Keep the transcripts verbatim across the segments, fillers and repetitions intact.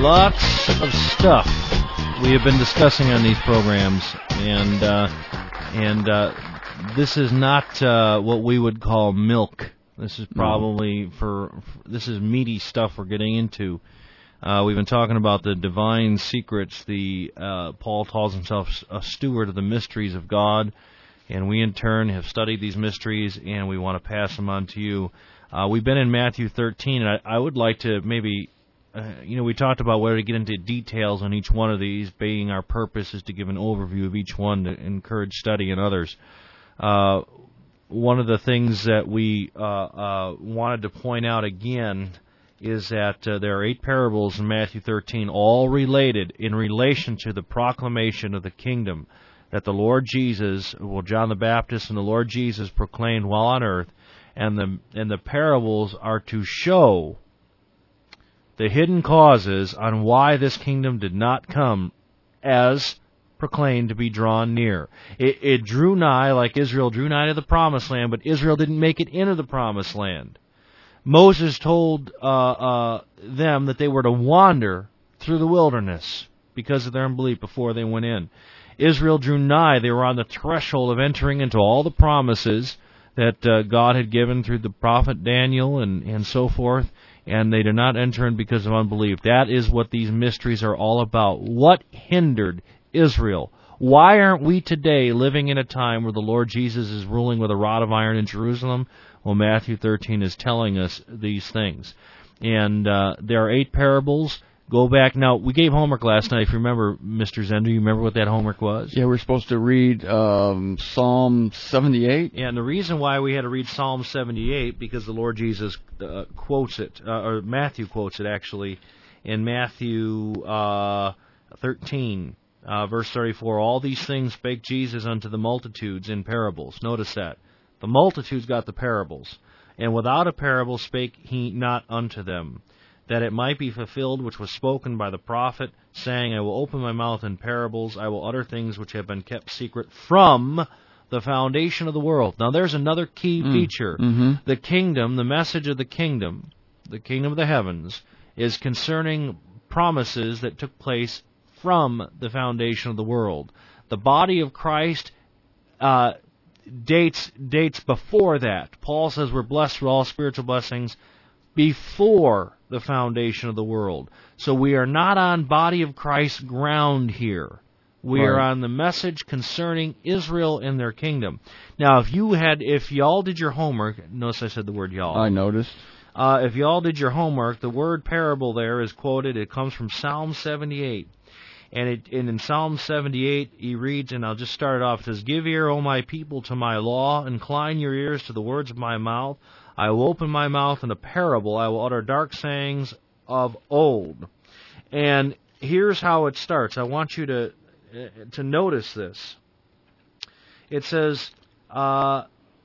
Lots of stuff we have been discussing on these programs, and uh, and uh, this is not uh, what we would call milk. This is probably for, for this is meaty stuff we're getting into. Uh, we've been talking about the divine secrets. The uh, Paul calls himself a steward of the mysteries of God, and we in turn have studied these mysteries, and we want to pass them on to you. Uh, we've been in Matthew thirteen, and I, I would like to maybe. Uh, you know, we talked about whether to get into details on each one of these, being our purpose is to give an overview of each one to encourage study in others. Uh, one of the things that we uh, uh, wanted to point out again is that uh, there are eight parables in Matthew thirteen, all related in relation to the proclamation of the kingdom that the Lord Jesus, well, John the Baptist and the Lord Jesus proclaimed while on earth, and the and the parables are to show the hidden causes on why this kingdom did not come as proclaimed to be drawn near. It, it drew nigh like Israel drew nigh to the promised land, but Israel didn't make it into the promised land. Moses told uh, uh, them that they were to wander through the wilderness because of their unbelief before they went in. Israel drew nigh. They were on the threshold of entering into all the promises that uh, God had given through the prophet Daniel and, and so forth, and they did not enter in because of unbelief. That is what these mysteries are all about. What hindered Israel? Why aren't we today living in a time where the Lord Jesus is ruling with a rod of iron in Jerusalem? Well, Matthew thirteen is telling us these things. And uh, there are eight parables. Go back. Now, we gave homework last night. If you remember, Mister Zender, you remember what that homework was? Yeah, we're supposed to read um, Psalm seventy-eight. Yeah, and the reason why we had to read Psalm seventy-eight, because the Lord Jesus uh, quotes it, uh, or Matthew quotes it, actually, in Matthew uh, thirteen, uh, verse thirty-four. All these things spake Jesus unto the multitudes in parables. Notice that. The multitudes got the parables. And without a parable spake he not unto them, that it might be fulfilled which was spoken by the prophet, saying, I will open my mouth in parables, I will utter things which have been kept secret from the foundation of the world. Now there's another key mm. feature. Mm-hmm. The kingdom, the message of the kingdom, the kingdom of the heavens, is concerning promises that took place from the foundation of the world. The body of Christ uh, dates dates before that. Paul says we're blessed with all spiritual blessings before the foundation of the world. So we are not on body of Christ ground here. We right. are on the message concerning Israel and their kingdom. Now, if you had, if y'all did your homework, notice I said the word y'all. I noticed. Uh, if y'all did your homework, the word parable there is quoted. It comes from Psalm seventy-eight. And, it, and in Psalm seventy-eight, he reads, and I'll just start it off, it says, Give ear, O my people, to my law, incline your ears to the words of my mouth. I will open my mouth in a parable. I will utter dark sayings of old. And here's how it starts. I want you to uh, to notice this. It says, uh,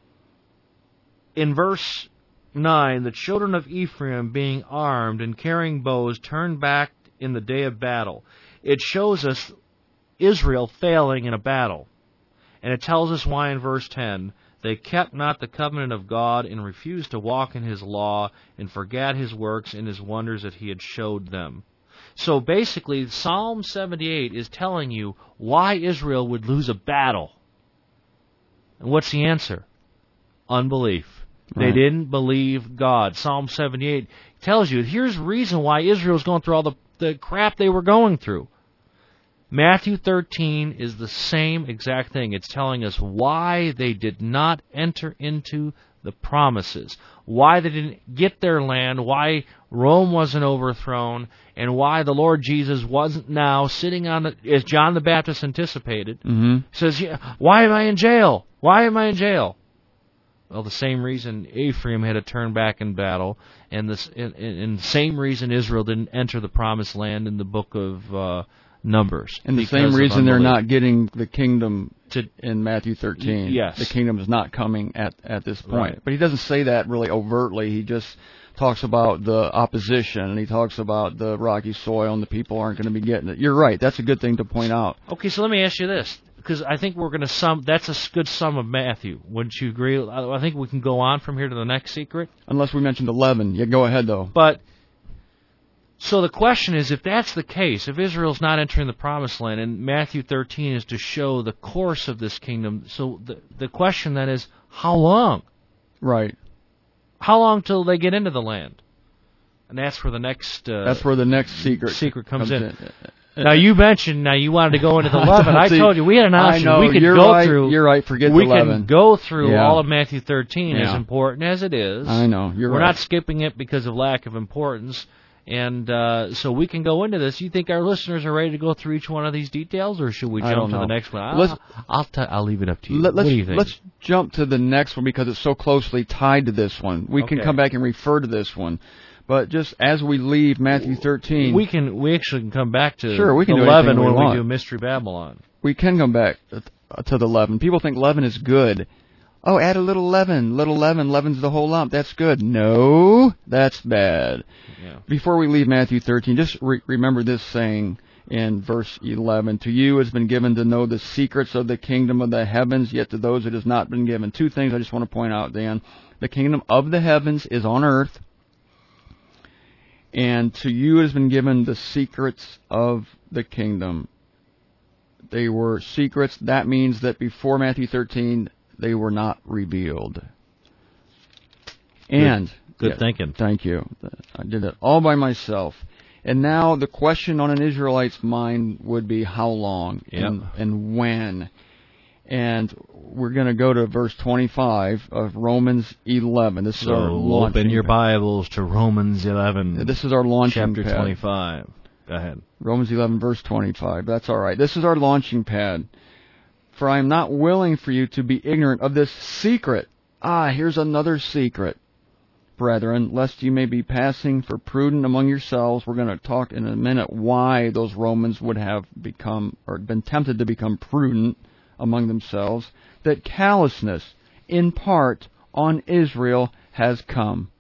in verse nine, the children of Ephraim, being armed and carrying bows, turned back in the day of battle. It shows us Israel failing in a battle. And it tells us why in verse ten. They kept not the covenant of God, and refused to walk in his law, and forgat his works and his wonders that he had showed them. So basically, Psalm seventy-eight is telling you why Israel would lose a battle. And what's the answer? Unbelief. Right. They didn't believe God. Psalm seventy-eight tells you, here's the reason why Israel's going through all the, the crap they were going through. Matthew thirteen is the same exact thing. It's telling us why they did not enter into the promises, why they didn't get their land, why Rome wasn't overthrown, and why the Lord Jesus wasn't now sitting on the, as John the Baptist anticipated, mm-hmm. says, why am I in jail? Why am I in jail? Well, the same reason Ephraim had to turn back in battle, and, this, and, and the same reason Israel didn't enter the promised land in the book of uh, Numbers. And the same reason they're not getting the kingdom to, in Matthew thirteen. Yes. The kingdom is not coming at, at this point. Right. But he doesn't say that really overtly. He just talks about the opposition, and he talks about the rocky soil, and the people aren't going to be getting it. You're right. That's a good thing to point out. Okay, so let me ask you this, because I think we're going to sum, that's a good sum of Matthew. Wouldn't you agree? I think we can go on from here to the next secret. Unless we mentioned eleven. Yeah, go ahead, though. But So the question is, if that's the case, if Israel's not entering the Promised Land, and Matthew thirteen is to show the course of this kingdom, so the the question then is, how long? Right. How long till they get into the land? And that's where the next uh, that's where the next secret secret comes, comes in. in. Now you mentioned now you wanted to go into the eleven. I See, told you we had an option. I know, we could you're go right, through. You're right. Forget we the eleven. can go through Yeah. all of Matthew thirteen, Yeah. as important as it is. I know. You're We're right. not skipping it because of lack of importance. And uh, so we can go into this. You think our listeners are ready to go through each one of these details, or should we I jump don't to know. the next one? Let's- I'll I'll, t- I'll leave it up to you. Let, what let's, do you think? let's jump to the next one because it's so closely tied to this one. We can Okay. come back and refer to this one. But just as we leave Matthew thirteen, we can we actually can come back to Sure, we can do eleven anything we when we want. do Mystery Babylon. we can come back to the leaven. People think leaven is good. Oh, add a little leaven. Little leaven. Leaven's the whole lump. That's good. No, that's bad. Yeah. Before we leave Matthew thirteen, just re- remember this saying in verse eleven. To you has been given to know the secrets of the kingdom of the heavens, yet to those it has not been given. Two things I just want to point out, Dan. The kingdom of the heavens is on earth, and to you has been given the secrets of the kingdom. They were secrets. That means that before Matthew thirteen, they were not revealed. And Good yeah, thinking. Thank you. I did it all by myself. And now the question on an Israelite's mind would be how long Yep. and, and when. And we're going to go to verse twenty-five of Romans eleven. This is So our launching open your pad. Bibles to Romans eleven, This is our launching chapter pad. twenty-five. Go ahead. Romans eleven, verse twenty-five. That's all right. This is our launching pad. For I am not willing for you to be ignorant of this secret. Ah, here's another secret, brethren, lest you may be passing for prudent among yourselves. We're going to talk in a minute why those Romans would have become, or been tempted to become prudent among themselves, that callousness, in part, on Israel has come.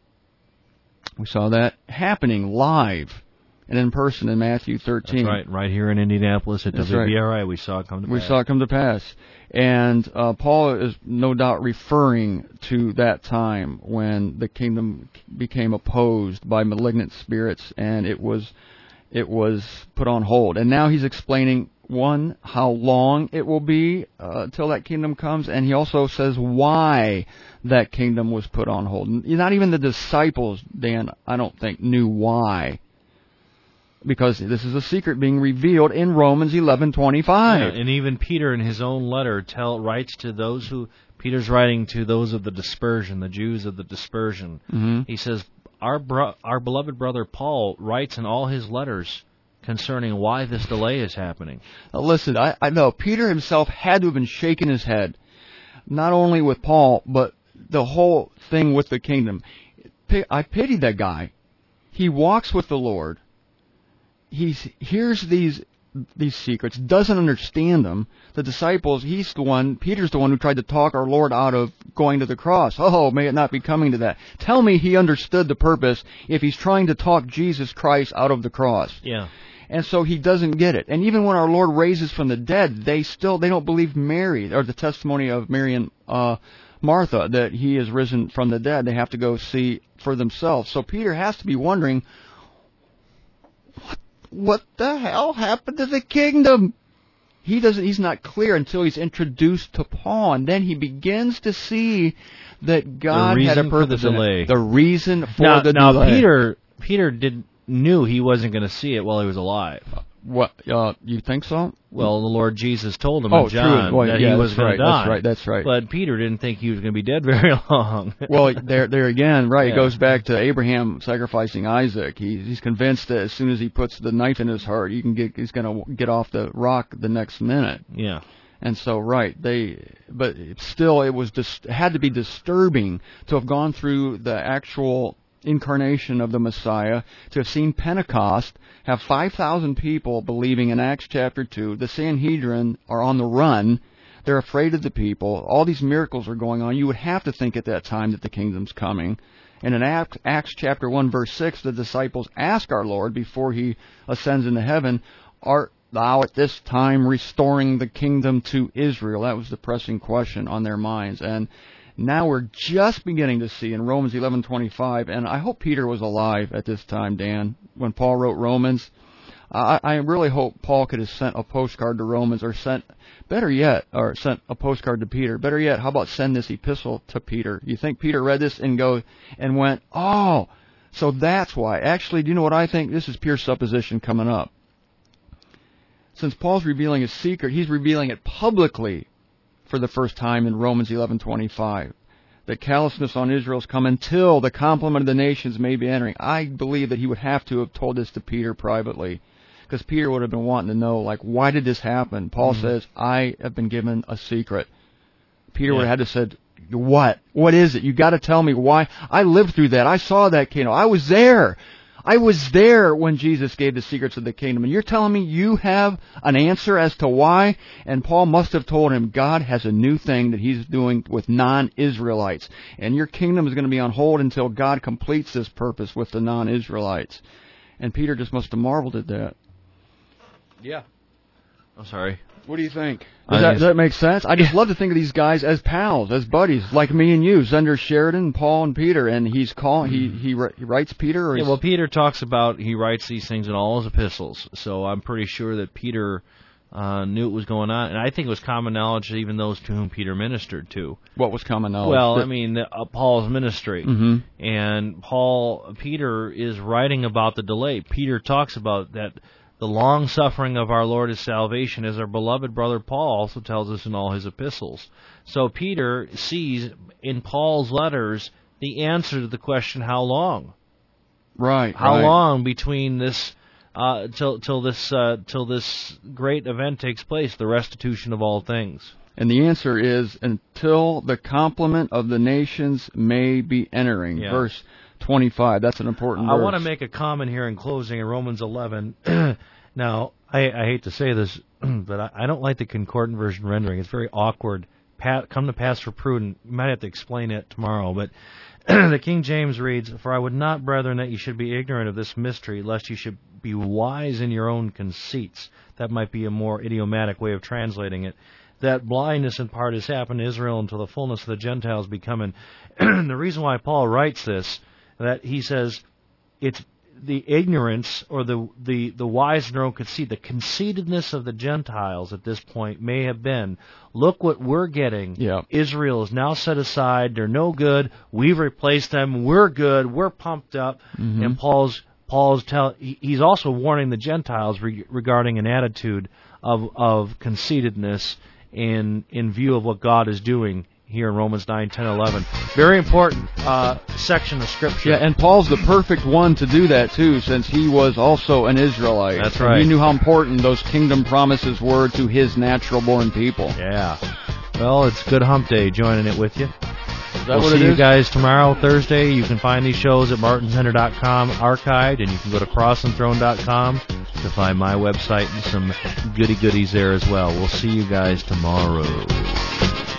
We saw that happening live and in person in Matthew thirteen. That's right, right here in Indianapolis at That's W right. B R I, we saw it come to We pass. saw it come to pass. And uh, Paul is no doubt referring to that time when the kingdom became opposed by malignant spirits and it was it was put on hold. And now he's explaining, one, how long it will be uh, till that kingdom comes, and he also says why that kingdom was put on hold. And not even the disciples, Dan, I don't think, knew why. Because this is a secret being revealed in Romans eleven twenty-five. Yeah, and even Peter in his own letter tell writes to those who Peter's writing to those of the dispersion, the Jews of the dispersion. Mm-hmm. He says our bro- our beloved brother Paul writes in all his letters concerning why this delay is happening. Now listen, I, I know Peter himself had to have been shaking his head, not only with Paul, but the whole thing with the kingdom. I pity that guy. He walks with the Lord. He hears these these secrets, doesn't understand them. The disciples, he's the one, Peter's the one who tried to talk our Lord out of going to the cross. Oh, may it not be coming to that. Tell me he understood the purpose if he's trying to talk Jesus Christ out of the cross. Yeah. And so he doesn't get it. And even when our Lord raises from the dead, they still, they don't believe Mary, or the testimony of Mary and uh, Martha, that he is risen from the dead. They have to go see for themselves. So Peter has to be wondering, what, what the hell happened to the kingdom? He doesn't, he's not clear until he's introduced to Paul, and then he begins to see that God The had a reason for the purpose in it. delay. The reason for Now, the now delay. Peter Peter did knew he wasn't going to see it while he was alive. What, uh, you think so? Well, the Lord Jesus told him Oh, in John true. Well, that yeah, he was that's going right. to die. That's right. That's right. But Peter didn't think he was going to be dead very long. Well, there, there again, right? Yeah. It goes back to Abraham sacrificing Isaac. He, he's convinced that as soon as he puts the knife in his heart, he can get, he's going to get off the rock the next minute. Yeah. And so, right, they, but still, it was dis, it had to be disturbing to have gone through the actual incarnation of the Messiah, to have seen Pentecost, have five thousand people believing in Acts chapter two. The Sanhedrin are on the run. They're afraid of the people. All these miracles are going on. You would have to think at that time that the kingdom's coming. And in Acts, Acts chapter one, verse six, the disciples ask our Lord before he ascends into heaven, art thou at this time restoring the kingdom to Israel? That was the pressing question on their minds. And Now we're just beginning to see in Romans eleven twenty-five, and I hope Peter was alive at this time, Dan, when Paul wrote Romans. I, I really hope Paul could have sent a postcard to Romans, or sent, better yet, or sent a postcard to Peter. Better yet, how about send this epistle to Peter? You think Peter read this and go and went, oh, so that's why. Actually, do you know what I think? This is pure supposition coming up. Since Paul's revealing his secret, he's revealing it publicly for the first time in Romans eleven twenty-five. The callousness on Israel's come until the complement of the nations may be entering. I believe that he would have to have told this to Peter privately, because Peter would have been wanting to know, like, why did this happen? Paul mm-hmm. says, I have been given a secret. Peter yeah. would have had to said, what? What is it? You got to tell me why. I lived through that. I saw that kingdom. I was there. I was there when Jesus gave the secrets of the kingdom. And you're telling me you have an answer as to why? And Paul must have told him, God has a new thing that he's doing with non-Israelites. And your kingdom is going to be on hold until God completes this purpose with the non-Israelites. And Peter just must have marveled at that. Yeah. I'm sorry. What do you think? Does that, does that make sense? I just love to think of these guys as pals, as buddies, like me and you, Zender Sheridan, Paul and Peter, and he's calling. He he, he writes Peter. Or yeah, well, Peter talks about he writes these things in all his epistles, so I'm pretty sure that Peter uh, knew what was going on, and I think it was common knowledge, even those to whom Peter ministered to. What was common knowledge? Well, I mean, uh, Paul's ministry, mm-hmm. and Paul, Peter is writing about the delay. Peter talks about that. The long-suffering of our Lord is salvation, as our beloved brother Paul also tells us in all his epistles. So Peter sees in Paul's letters the answer to the question, how long? Right. How right. long between this, uh, till till this uh, till this great event takes place, the restitution of all things? And the answer is until the complement of the nations may be entering. Yeah. Verse twenty-five. That's an important verse. I want to make a comment here in closing in Romans eleven. Now, I, I hate to say this, but I, I don't like the concordant version rendering. It's very awkward. Pa- come to pass for prudent. You might have to explain it tomorrow. But the King James reads, For I would not, brethren, that you should be ignorant of this mystery, lest you should be wise in your own conceits. That might be a more idiomatic way of translating it. That blindness in part has happened to Israel until the fullness of the Gentiles be coming. The reason why Paul writes this, that he says it's the ignorance or the the the wise in their own conceit, the conceitedness of the Gentiles at this point may have been, look what we're getting. Yeah. Israel is now set aside. They're no good. We've replaced them. We're good. We're pumped up. Mm-hmm. And Paul's Paul's tell he's also warning the Gentiles re- regarding an attitude of of conceitedness in in view of what God is doing here in Romans nine, ten, eleven. Very important uh, section of Scripture. Yeah, and Paul's the perfect one to do that, too, since he was also an Israelite. That's right. And he knew how important those kingdom promises were to his natural-born people. Yeah. Well, it's Good Hump Day joining it with you. Is that we'll what see it you is? guys tomorrow, Thursday. You can find these shows at martin center dot com archived, and you can go to cross and throne dot com to find my website and some goody-goodies there as well. We'll see you guys tomorrow.